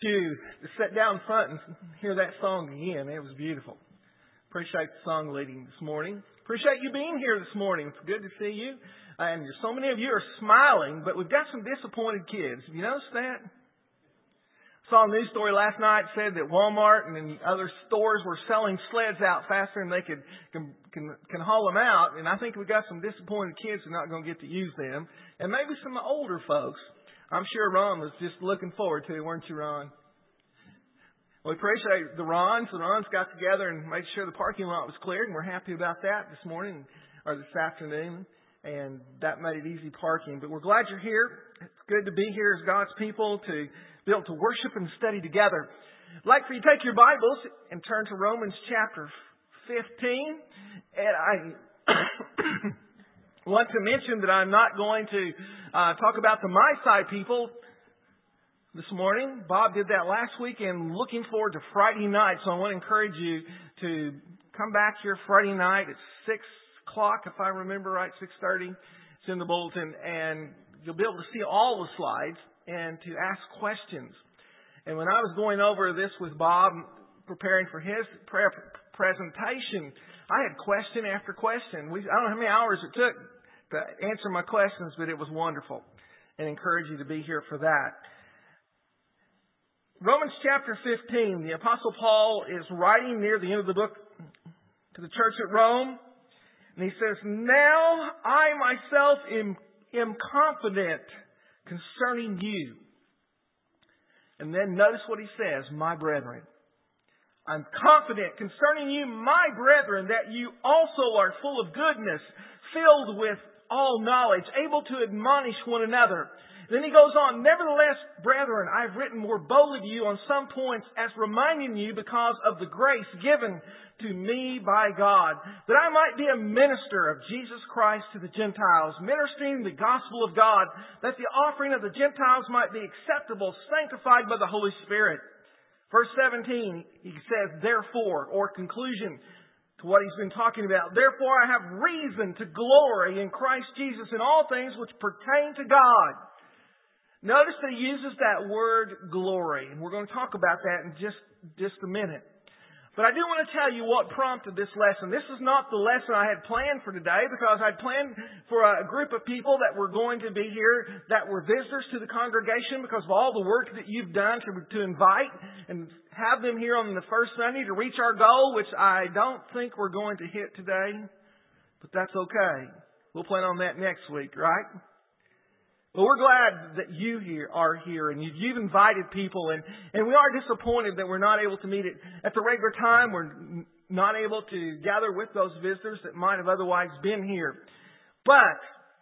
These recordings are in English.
you to sit down front and hear that song again. It was beautiful. Appreciate the song leading this morning. Appreciate you being here this morning. It's good to see you. And so many of you are smiling, but we've got some disappointed kids. Have you noticed that? Saw a news story last night said that Walmart and other stores were selling sleds out faster than they can haul them out. And I think we've got some disappointed kids who are not going to get to use them. And maybe some older folks. I'm sure Ron was just looking forward to it, weren't you, Ron? We appreciate the Rons. The Rons got together and made sure the parking lot was cleared, and we're happy about that this morning or this afternoon. And that made it easy parking. But we're glad you're here. It's good to be here as God's people to be able to worship and study together. I'd like for you to take your Bibles and turn to Romans chapter 15. And I want to mention that I'm not going to talk about the My Side people this morning. Bob did that last week, and looking forward to Friday night. So I want to encourage you to come back here Friday night at 6 o'clock, if I remember right, 6:30. It's in the bulletin, and you'll be able to see all the slides and to ask questions. And when I was going over this with Bob, preparing for his presentation, I had question after question. I don't know how many hours it took to answer my questions, but it was wonderful. And encourage you to be here for that. Romans chapter 15, the Apostle Paul is writing near the end of the book to the church at Rome. And he says, "Now I myself am confident concerning you." And then notice what he says, "My brethren. I'm confident concerning you, my brethren, that you also are full of goodness, filled with all knowledge, able to admonish one another." Then he goes on, "Nevertheless, brethren, I have written more boldly to you on some points as reminding you because of the grace given to me by God, that I might be a minister of Jesus Christ to the Gentiles, ministering the gospel of God, that the offering of the Gentiles might be acceptable, sanctified by the Holy Spirit." Verse 17, he says, "Therefore," or conclusion to what he's been talking about, "Therefore I have reason to glory in Christ Jesus in all things which pertain to God." Notice that he uses that word glory, and we're going to talk about that in just a minute. But I do want to tell you what prompted this lesson. This is not the lesson I had planned for today, because I'd planned for a group of people that were going to be here that were visitors to the congregation because of all the work that you've done to invite and have them here on the first Sunday to reach our goal, which I don't think we're going to hit today. But that's okay. We'll plan on that next week, right? Well, we're glad that you are here and you've invited people, and we are disappointed that we're not able to meet at the regular time. We're not able to gather with those visitors that might have otherwise been here. But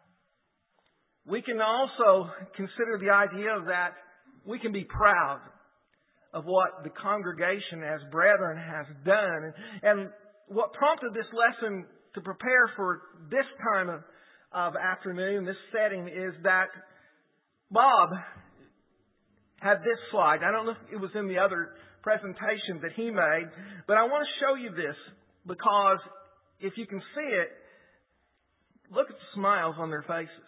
we can also consider the idea that we can be proud of what the congregation as brethren has done. And what prompted this lesson to prepare for this time of afternoon, this setting, is that Bob had this slide. I don't know if it was in the other presentation that he made, but I want to show you this because if you can see it, look at the smiles on their faces.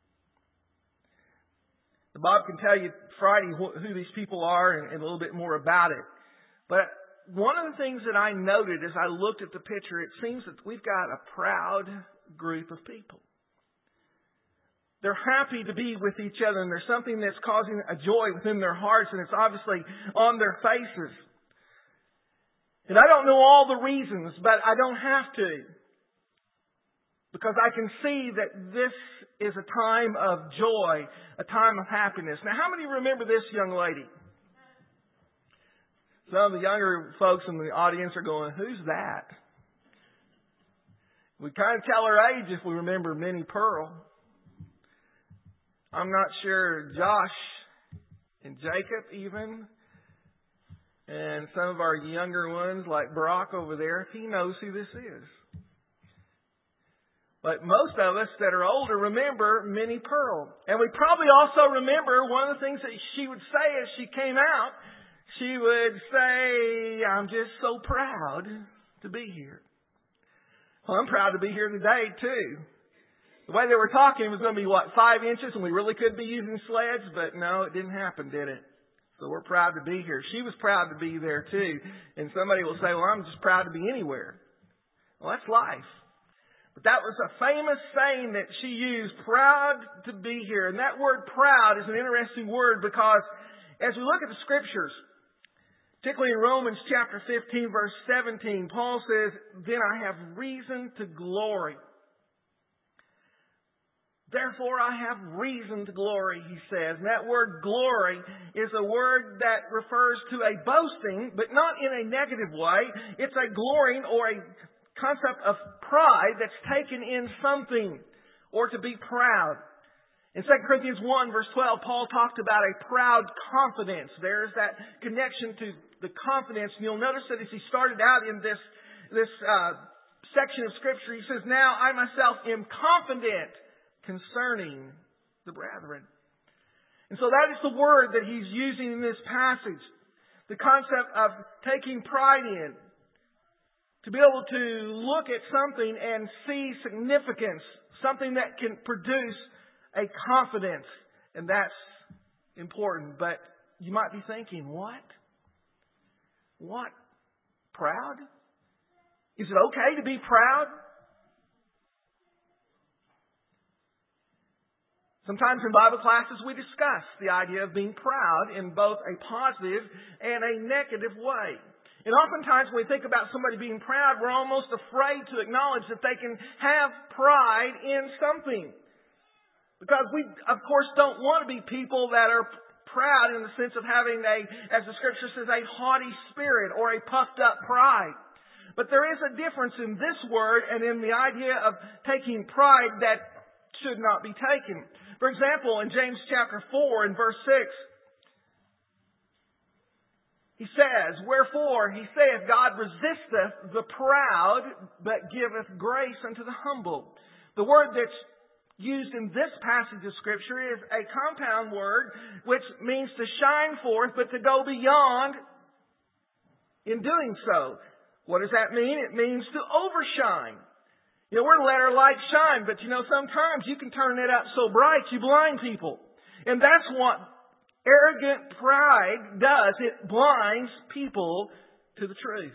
Bob can tell you Friday who these people are and a little bit more about it. But one of the things that I noted as I looked at the picture, it seems that we've got a proud group of people. They're happy to be with each other, and there's something that's causing a joy within their hearts, and it's obviously on their faces. And I don't know all the reasons, but I don't have to, because I can see that this is a time of joy, a time of happiness. Now, how many remember this young lady? Some of the younger folks in the audience are going, "Who's that?" We kind of tell her age if we remember Minnie Pearl. I'm not sure Josh and Jacob even, and some of our younger ones like Brock over there, if he knows who this is. But most of us that are older remember Minnie Pearl. And we probably also remember one of the things that she would say as she came out. She would say, "I'm just so proud to be here." Well, I'm proud to be here today too. The way they were talking was going to be, 5 inches, and we really could be using sleds, but no, it didn't happen, did it? So we're proud to be here. She was proud to be there too. And somebody will say, well, I'm just proud to be anywhere. Well, that's life. But that was a famous saying that she used, proud to be here. And that word proud is an interesting word because as we look at the Scriptures, particularly in Romans chapter 15, verse 17, Paul says, then I have reason to glory. Therefore I have reason to glory, he says. And that word glory is a word that refers to a boasting, but not in a negative way. It's a glorying or a concept of pride that's taken in something, or to be proud. In 2 Corinthians 1 verse 12, Paul talked about a proud confidence. There's that connection to the confidence. And you'll notice that as he started out in this section of Scripture, he says, now I myself am confident concerning the brethren. And so that is the word that he's using in this passage. The concept of taking pride in. To be able to look at something and see significance. Something that can produce a confidence. And that's important. But you might be thinking, what? What? Proud? Is it okay to be proud? Sometimes in Bible classes we discuss the idea of being proud in both a positive and a negative way. And oftentimes when we think about somebody being proud, we're almost afraid to acknowledge that they can have pride in something. Because we, of course, don't want to be people that are proud in the sense of having as the Scripture says, a haughty spirit or a puffed up pride. But there is a difference in this word and in the idea of taking pride that should not be taken. For example, in James chapter 4 and verse 6, he says, wherefore, he saith, God resisteth the proud, but giveth grace unto the humble. The word that's used in this passage of Scripture is a compound word, which means to shine forth, but to go beyond in doing so. What does that mean? It means to overshine. You know, we're to let our light shine, but sometimes you can turn it up so bright you blind people. And that's what arrogant pride does. It blinds people to the truth.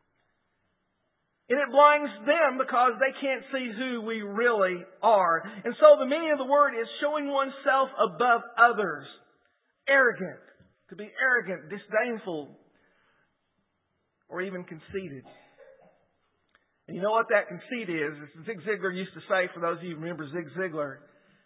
And it blinds them because they can't see who we really are. And so the meaning of the word is showing oneself above others. Arrogant. To be arrogant, disdainful, or even conceited. And you know what that conceit is? As Zig Ziglar used to say, for those of you who remember Zig Ziglar,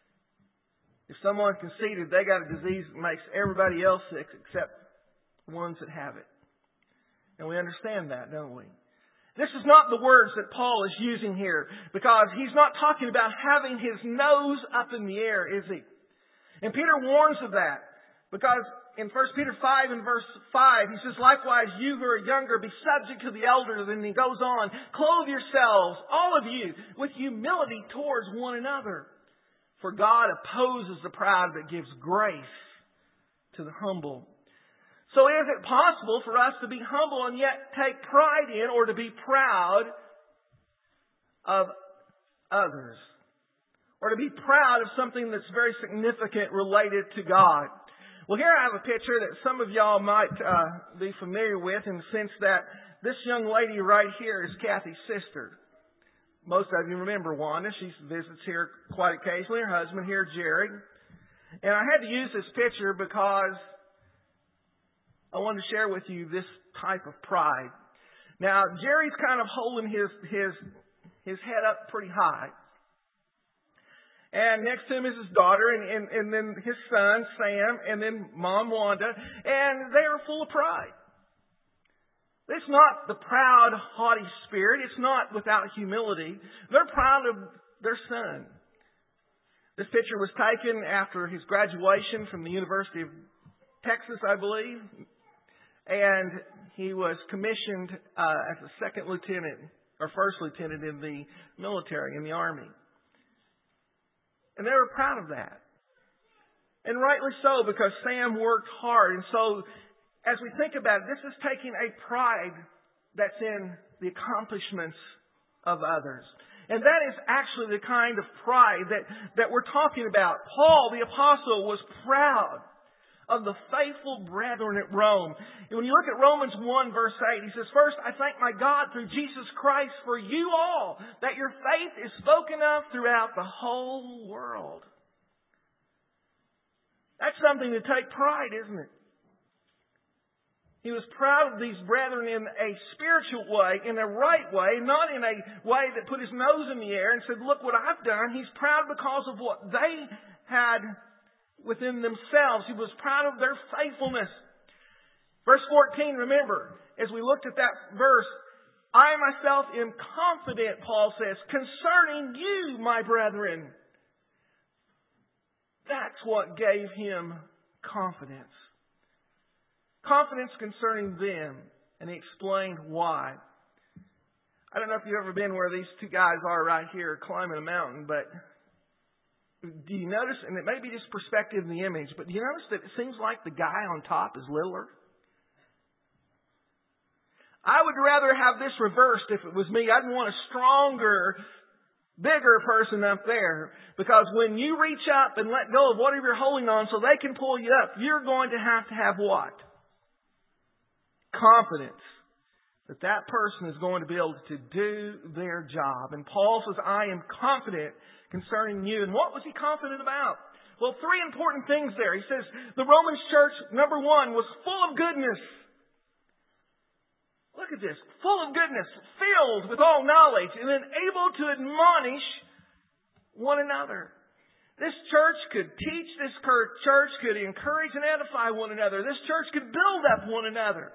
if someone's conceited, they got a disease that makes everybody else sick except the ones that have it. And we understand that, don't we? This is not the words that Paul is using here, because he's not talking about having his nose up in the air, is he? And Peter warns of that, because in 1 Peter 5 and verse 5, he says, likewise, you who are younger, be subject to the elders. And he goes on, clothe yourselves, all of you, with humility towards one another. For God opposes the proud, but gives grace to the humble. So is it possible for us to be humble and yet take pride in, or to be proud of others? Or to be proud of something that's very significant related to God? Well, here I have a picture that some of y'all might be familiar with, in the sense that this young lady right here is Kathy's sister. Most of you remember Wanda. She visits here quite occasionally. Her husband here, Jerry. And I had to use this picture because I wanted to share with you this type of pride. Now, Jerry's kind of holding his head up pretty high. And next to him is his daughter, and then his son, Sam, and then Mom, Wanda. And they are full of pride. It's not the proud, haughty spirit. It's not without humility. They're proud of their son. This picture was taken after his graduation from the University of Texas, I believe. And he was commissioned as a second lieutenant, or first lieutenant in the military, in the Army. And they were proud of that. And rightly so, because Sam worked hard. And so, as we think about it, this is taking a pride that's in the accomplishments of others. And that is actually the kind of pride that we're talking about. Paul, the apostle, was proud of the faithful brethren at Rome. And when you look at Romans 1 verse 8, he says, "First, I thank my God through Jesus Christ for you all, that your faith is spoken of throughout the whole world." That's something to take pride, isn't it? He was proud of these brethren in a spiritual way, in a right way, not in a way that put his nose in the air and said, "Look what I've done." He's proud because of what they had within themselves. He was proud of their faithfulness. Verse 14, remember, as we looked at that verse, "I myself am confident," Paul says, "concerning you, my brethren." That's what gave him confidence. Confidence concerning them. And he explained why. I don't know if you've ever been where these two guys are right here climbing a mountain, but do you notice, and it may be just perspective in the image, but do you notice that it seems like the guy on top is littler? I would rather have this reversed if it was me. I'd want a stronger, bigger person up there. Because when you reach up and let go of whatever you're holding on so they can pull you up, you're going to have what? Confidence that that person is going to be able to do their job. And Paul says, "I am confident concerning you." And what was he confident about? Well, three important things there. He says the Romans church, number one, was full of goodness. Look at this. Full of goodness, filled with all knowledge, and then able to admonish one another. This church could teach. This church could encourage and edify one another. This church could build up one another.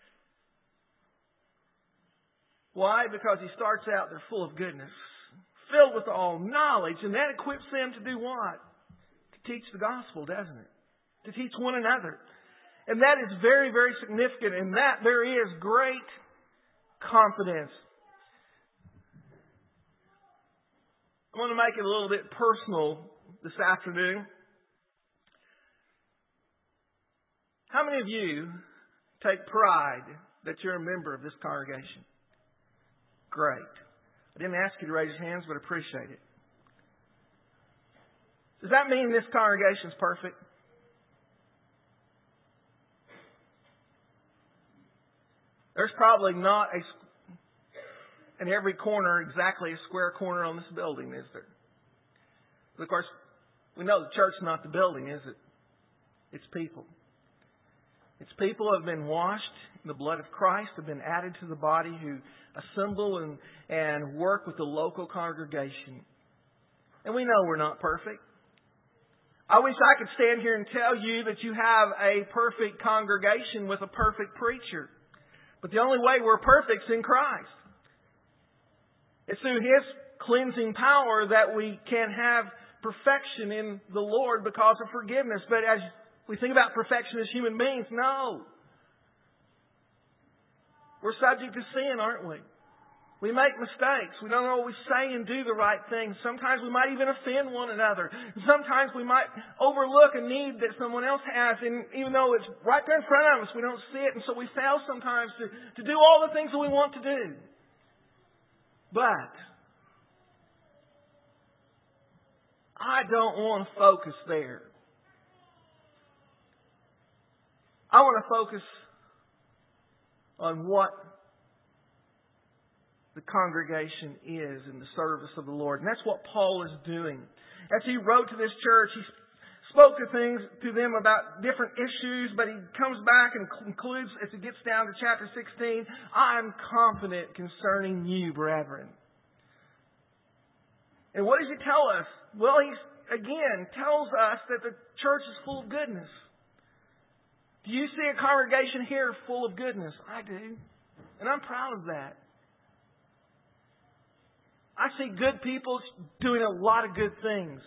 Why? Because he starts out, they're full of goodness, filled with all knowledge, and that equips them to do what? To teach the gospel, doesn't it? To teach one another. And that is very, very significant. In that there is great confidence. I want to make it a little bit personal this afternoon. How many of you take pride that you're a member of this congregation? Great. I didn't ask you to raise your hands, but I appreciate it. Does that mean this congregation is perfect? There's probably not in every corner exactly a square corner on this building, is there? But of course, we know the church is not the building, is it? It's people. It's people who have been washed in the blood of Christ, have been added to the body, who assemble and work with the local congregation. And we know we're not perfect. I wish I could stand here and tell you that you have a perfect congregation with a perfect preacher. But the only way we're perfect is in Christ. It's through His cleansing power that we can have perfection in the Lord because of forgiveness. But as we think about perfection as human beings, no. We're subject to sin, aren't we? We make mistakes. We don't always say and do the right things. Sometimes we might even offend one another. Sometimes we might overlook a need that someone else has, and even though it's right there in front of us, we don't see it, and so we fail sometimes to do all the things that we want to do. But I don't want to focus there. I want to focus on what the congregation is in the service of the Lord. And that's what Paul is doing. As he wrote to this church, he spoke to them about different issues, but he comes back and concludes, as he gets down to chapter 16, "I'm confident concerning you, brethren." And what does he tell us? Well, he again tells us that the church is full of goodness. Do you see a congregation here full of goodness? I do. And I'm proud of that. I see good people doing a lot of good things.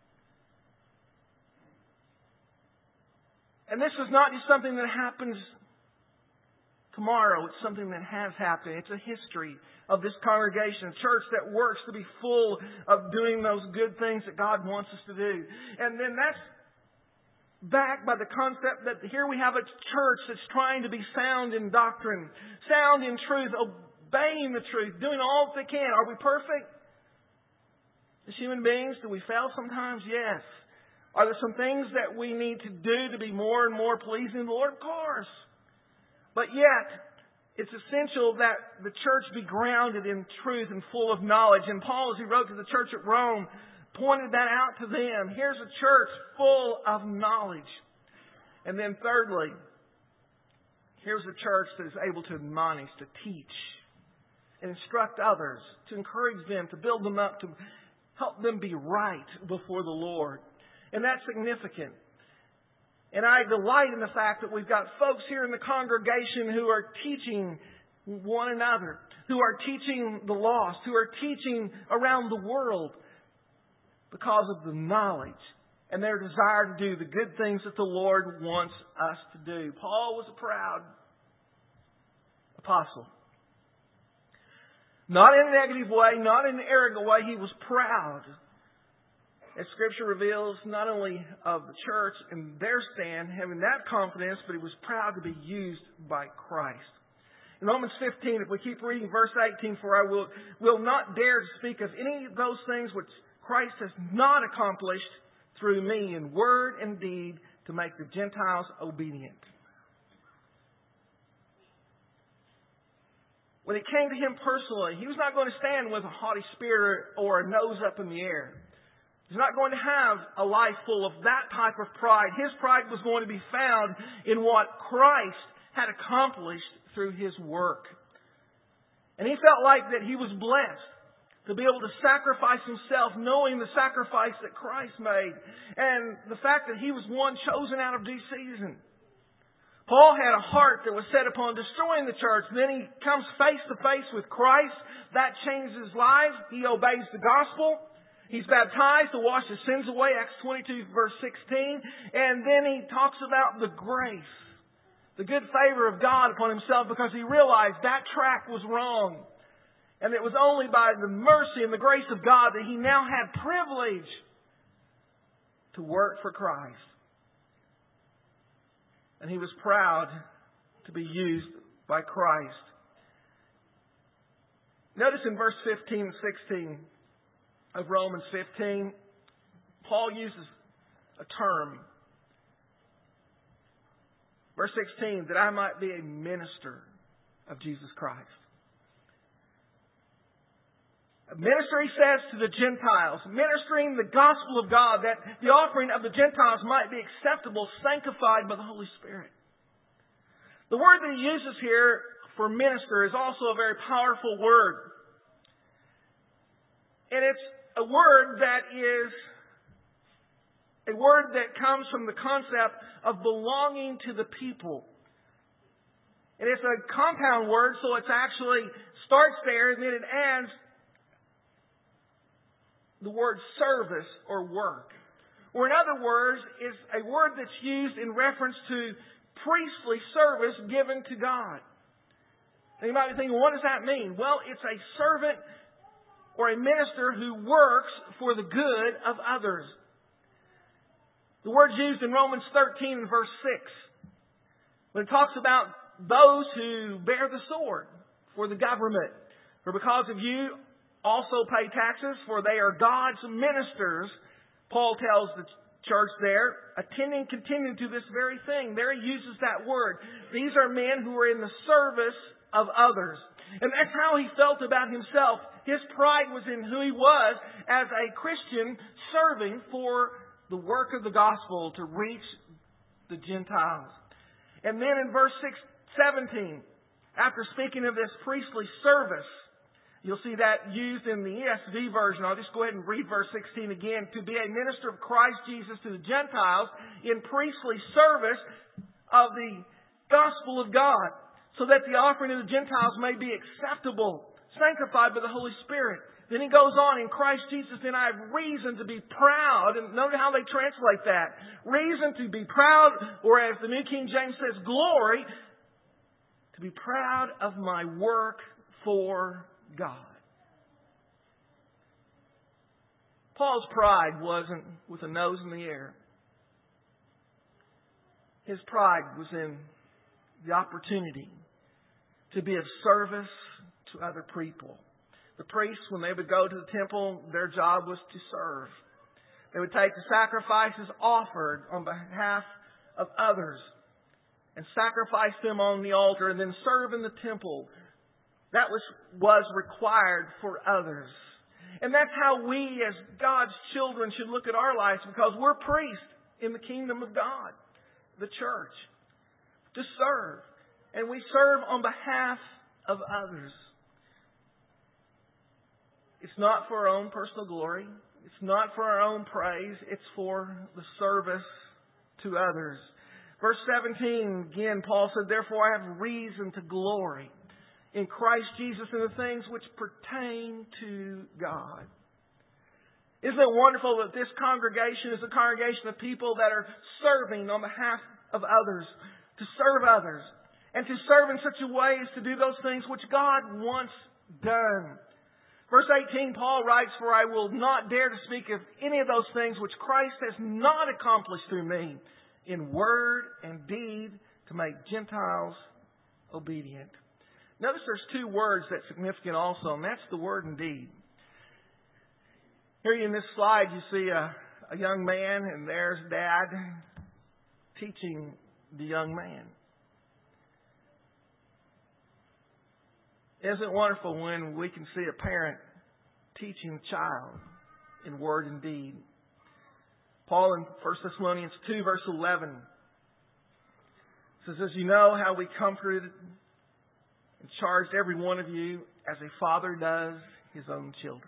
And this is not just something that happens tomorrow. It's something that has happened. It's a history of this congregation, a church that works to be full of doing those good things that God wants us to do. And then that's backed by the concept that here we have a church that's trying to be sound in doctrine, sound in truth, obeying the truth, doing all that they can. Are we perfect? As human beings, do we fail sometimes? Yes. Are there some things that we need to do to be more and more pleasing to the Lord? Of course. But yet, it's essential that the church be grounded in truth and full of knowledge. And Paul, as he wrote to the church at Rome, pointed that out to them. Here's a church full of knowledge. And then thirdly, here's a church that is able to admonish, to teach, and instruct others, to encourage them, to build them up, to help them be right before the Lord. And that's significant. And I delight in the fact that we've got folks here in the congregation who are teaching one another, who are teaching the lost, who are teaching around the world because of the knowledge and their desire to do the good things that the Lord wants us to do. Paul was a proud apostle. Not in a negative way, not in an arrogant way. He was proud. As Scripture reveals, not only of the church and their stand, having that confidence, but he was proud to be used by Christ. In Romans 15, if we keep reading verse 18, for I will not dare to speak of any of those things which Christ has not accomplished through me in word and deed to make the Gentiles obedient. When it came to him personally, he was not going to stand with a haughty spirit or a nose up in the air. He's not going to have a life full of that type of pride. His pride was going to be found in what Christ had accomplished through His work. And he felt like that he was blessed to be able to sacrifice himself, knowing the sacrifice that Christ made, and the fact that he was one chosen out of due season. Paul had a heart that was set upon destroying the church. Then he comes face to face with Christ. That changes his life. He obeys the gospel. He's baptized to wash his sins away, Acts 22, verse 16. And then he talks about the grace, the good favor of God upon himself, because he realized that track was wrong. And it was only by the mercy and the grace of God that he now had privilege to work for Christ. And he was proud to be used by Christ. Notice in verse 15 and 16 of Romans 15, Paul uses a term. Verse 16, that I might be a minister of Jesus Christ. A minister, he says, to the Gentiles, ministering the gospel of God, that the offering of the Gentiles might be acceptable, sanctified by the Holy Spirit. The word that he uses here for minister is also a very powerful word. And it's a word that comes from the concept of belonging to the people. And it's a compound word, so it actually starts there and then it adds the word service or work. Or in other words, it's a word that's used in reference to priestly service given to God. And you might be thinking, what does that mean? Well, it's a servant or a minister who works for the good of others. The word's used in Romans 13 and verse 6. When it talks about those who bear the sword for the government. For because of you also pay taxes, for they are God's ministers. Paul tells the church there, continuing to this very thing. There he uses that word. These are men who are in the service of others. And that's how he felt about himself. His pride was in who he was as a Christian serving for the work of the gospel to reach the Gentiles. And then in verse 17, after speaking of this priestly service, you'll see that used in the ESV version. I'll just go ahead and read verse 16 again. To be a minister of Christ Jesus to the Gentiles in priestly service of the gospel of God, so that the offering of the Gentiles may be acceptable, sanctified by the Holy Spirit. Then he goes on, in Christ Jesus, then I have reason to be proud. And note how they translate that. Reason to be proud, or as the New King James says, glory, to be proud of my work for God. Paul's pride wasn't with a nose in the air. His pride was in the opportunity to be of service to other people. The priests, when they would go to the temple, their job was to serve. They would take the sacrifices offered on behalf of others and sacrifice them on the altar and then serve in the temple. That was required for others. And that's how we as God's children should look at our lives, because we're priests in the kingdom of God, the church, to serve. And we serve on behalf of others. It's not for our own personal glory. It's not for our own praise. It's for the service to others. Verse 17, again, Paul said, "Therefore I have reason to glory in Christ Jesus in the things which pertain to God." Isn't it wonderful that this congregation is a congregation of people that are serving on behalf of others, to serve others, and to serve in such a way as to do those things which God wants done. Verse 18, Paul writes, "For I will not dare to speak of any of those things which Christ has not accomplished through me, in word and deed, to make Gentiles obedient." Notice there's two words that's significant also, and that's the word and deed. Here in this slide you see a young man, and there's Dad teaching the young man. Isn't it wonderful when we can see a parent teaching a child in word and deed? Paul in 1 Thessalonians 2 verse 11 says, "As you know how we comforted and charged every one of you as a father does his own children."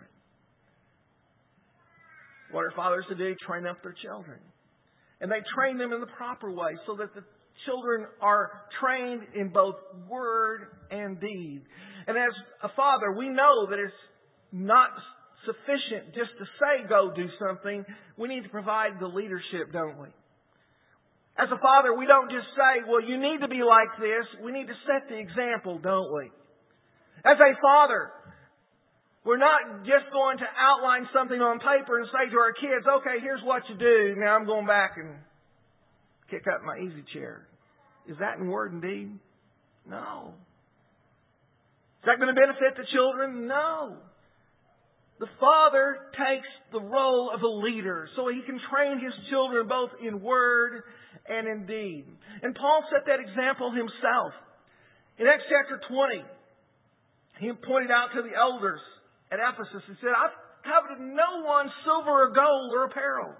What are fathers to do? Train up their children. And they train them in the proper way so that the children are trained in both word and deed. And as a father, we know that it's not sufficient just to say, "Go do something." We need to provide the leadership, don't we? As a father, we don't just say, "Well, you need to be like this." We need to set the example, don't we? As a father, we're not just going to outline something on paper and say to our kids, "Okay, here's what you do. Now I'm going back and kick up my easy chair." Is that in word and deed? No. Is that going to benefit the children? No. The father takes the role of a leader so he can train his children both in word and in deed. And Paul set that example himself. In Acts chapter 20, he pointed out to the elders at Ephesus, he said, "I've coveted no one's silver or gold or apparel.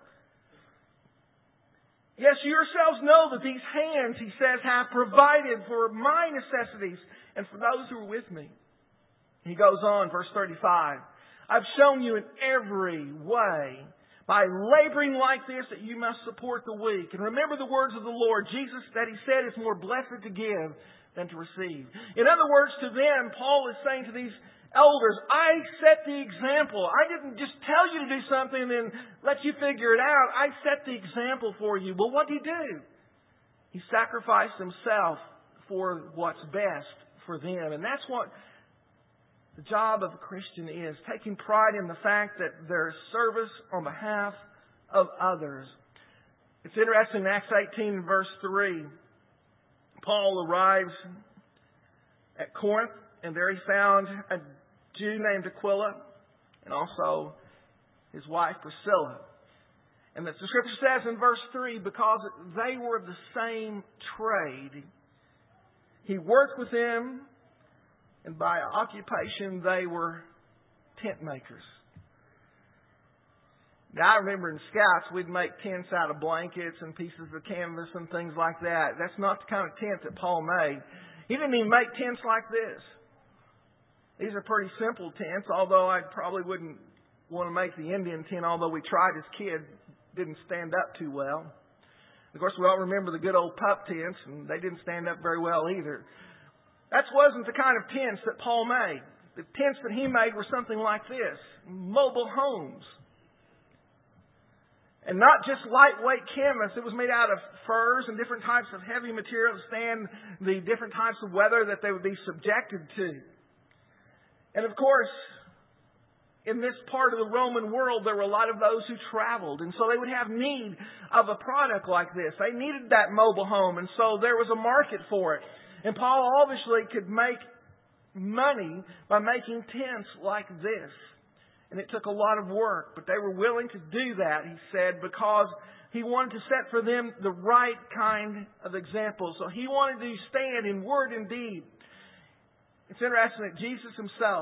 Yes, you yourselves know that these hands," he says, "have provided for my necessities and for those who are with me." He goes on, verse 35, "I've shown you in every way, by laboring like this, that you must support the weak. And remember the words of the Lord Jesus, that He said, it's more blessed to give than to receive." In other words, to them, Paul is saying to these elders, I set the example. I didn't just tell you to do something and then let you figure it out. I set the example for you. Well, what did He do? He sacrificed Himself for what's best for them. And that's what the job of a Christian is, taking pride in the fact that there is service on behalf of others. It's interesting, in Acts 18 and verse 3, Paul arrives at Corinth, and there he found a Jew named Aquila and also his wife Priscilla. And the Scripture says in verse 3, because they were of the same trade, he worked with them, and by occupation they were tent makers. Now, I remember in Scouts we'd make tents out of blankets and pieces of canvas and things like that. That's not the kind of tent that Paul made. He didn't even make tents like this. These are pretty simple tents, although I probably wouldn't want to make the Indian tent, although we tried as kids. Didn't stand up too well. Of course, we all remember the good old pup tents, and they didn't stand up very well either. That wasn't the kind of tents that Paul made. The tents that he made were something like this, mobile homes. And not just lightweight canvas. It was made out of furs and different types of heavy material to stand the different types of weather that they would be subjected to. And of course, in this part of the Roman world, there were a lot of those who traveled. And so they would have need of a product like this. They needed that mobile home. And so there was a market for it. And Paul obviously could make money by making tents like this. And it took a lot of work, but they were willing to do that, he said, because he wanted to set for them the right kind of example. So he wanted to stand in word and deed. It's interesting that Jesus himself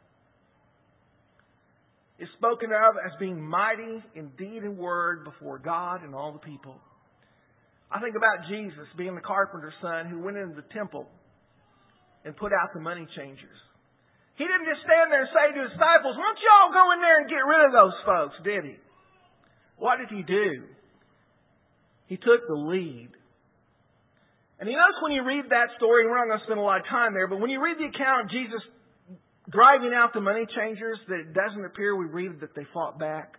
is spoken of as being mighty in deed and word before God and all the people. I think about Jesus being the carpenter's son who went into the temple and put out the money changers. He didn't just stand there and say to his disciples, "Why don't y'all go in there and get rid of those folks," did he? What did he do? He took the lead. And you notice when you read that story, and we're not going to spend a lot of time there, but when you read the account of Jesus driving out the money changers, that it doesn't appear we read that they fought back.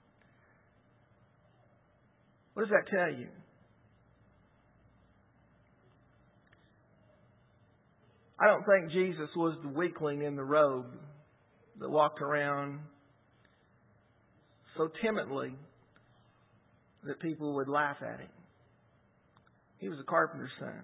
What does that tell you? I don't think Jesus was the weakling in the robe that walked around so timidly that people would laugh at him. He was a carpenter's son.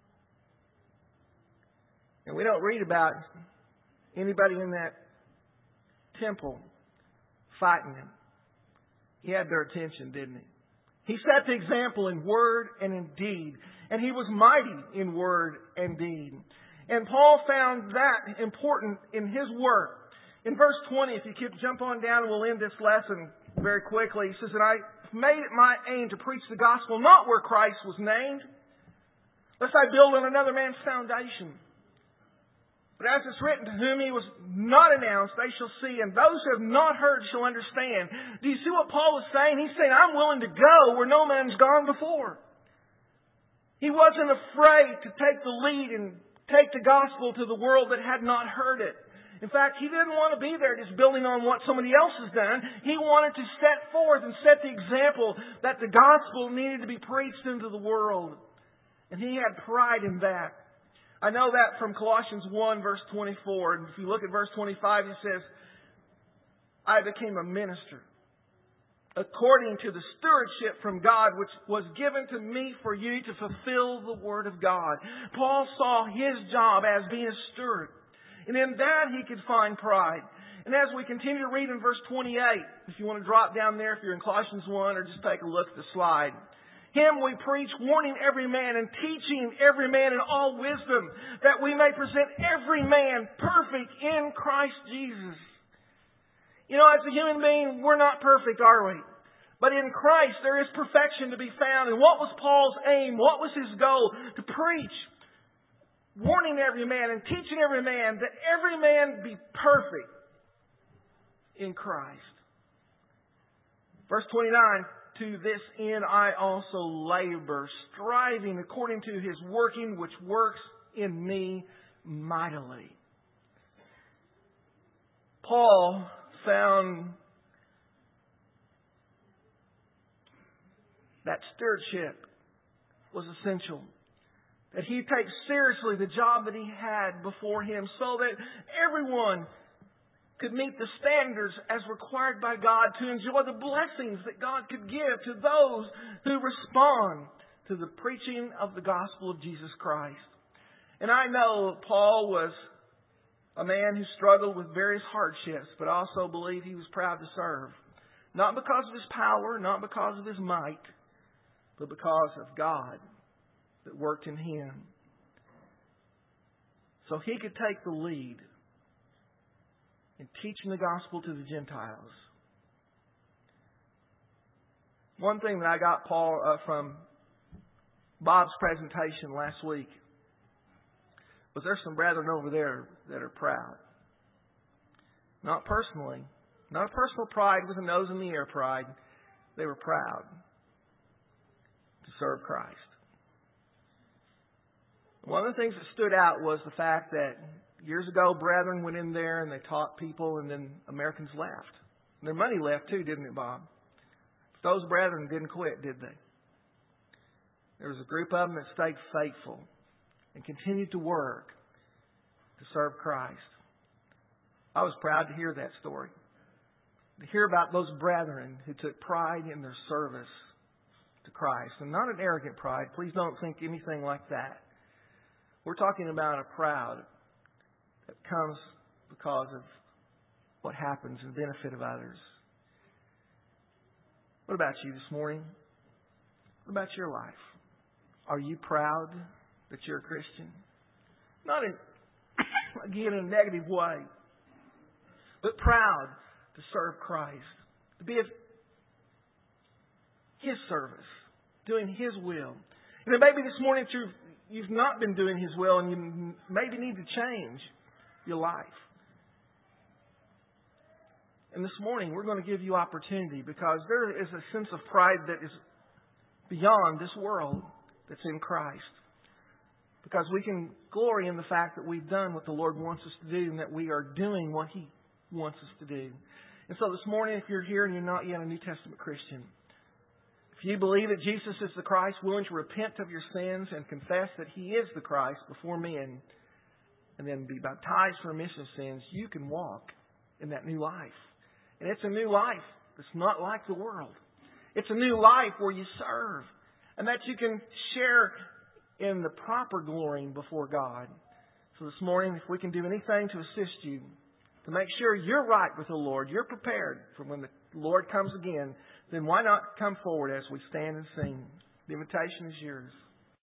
And we don't read about anybody in that temple fighting him. He had their attention, didn't he? He set the example in word and in deed. And he was mighty in word and deed. And Paul found that important in his work. In verse 20, if you could jump on down, and we'll end this lesson very quickly. He says, "And I made it my aim to preach the gospel not where Christ was named, lest I build on another man's foundation. But as it's written, to whom he was not announced, they shall see, and those who have not heard shall understand." Do you see what Paul is saying? He's saying, I'm willing to go where no man's gone before. He wasn't afraid to take the lead and take the gospel to the world that had not heard it. In fact, he didn't want to be there just building on what somebody else has done. He wanted to set forth and set the example that the gospel needed to be preached into the world. And he had pride in that. I know that from Colossians 1, verse 24. And if you look at verse 25, he says, "I became a minister according to the stewardship from God, which was given to me for you to fulfill the word of God." Paul saw his job as being a steward. And in that he could find pride. And as we continue to read in verse 28, if you want to drop down there, if you're in Colossians 1, or just take a look at the slide. "Him we preach, warning every man and teaching every man in all wisdom, that we may present every man perfect in Christ Jesus." You know, as a human being, we're not perfect, are we? But in Christ, there is perfection to be found. And what was Paul's aim? What was his goal? To preach, warning every man and teaching every man, that every man be perfect in Christ. Verse 29, "To this end I also labor, striving according to his working, which works in me mightily." Paul found that stewardship was essential. That he takes seriously the job that he had before him, so that everyone could meet the standards as required by God to enjoy the blessings that God could give to those who respond to the preaching of the gospel of Jesus Christ. And I know Paul was a man who struggled with various hardships, but I also believe he was proud to serve. Not because of his power, not because of his might, but because of God that worked in him. So he could take the lead in teaching the gospel to the Gentiles. One thing that I got, Paul, from Bob's presentation last week was there's some brethren over there that are proud. Not personally. Not a personal pride with a nose in the air pride. They were proud to serve Christ. One of the things that stood out was the fact that years ago, brethren went in there and they taught people, and then Americans left. And their money left too, didn't it, Bob? But those brethren didn't quit, did they? There was a group of them that stayed faithful and continued to work to serve Christ. I was proud to hear that story. To hear about those brethren who took pride in their service to Christ. And not an arrogant pride. Please don't think anything like that. We're talking about a pride that comes because of what happens in the benefit of others. What about you this morning? What about your life? Are you proud that you're a Christian? Not in, again, in a negative way, but proud to serve Christ, to be of His service, doing His will. And then maybe this morning you've not been doing His will and you maybe need to change your life. And this morning we're going to give you opportunity, because there is a sense of pride that is beyond this world that's in Christ. Because we can glory in the fact that we've done what the Lord wants us to do and that we are doing what He wants us to do. And so this morning, if you're here and you're not yet a New Testament Christian, if you believe that Jesus is the Christ, willing to repent of your sins and confess that He is the Christ before men, and then be baptized for remission of sins, you can walk in that new life. And it's a new life that's not like the world. It's a new life where you serve, and that you can share in the proper glory before God. So this morning, if we can do anything to assist you, to make sure you're right with the Lord, you're prepared for when the Lord comes again, then why not come forward as we stand and sing? The invitation is yours.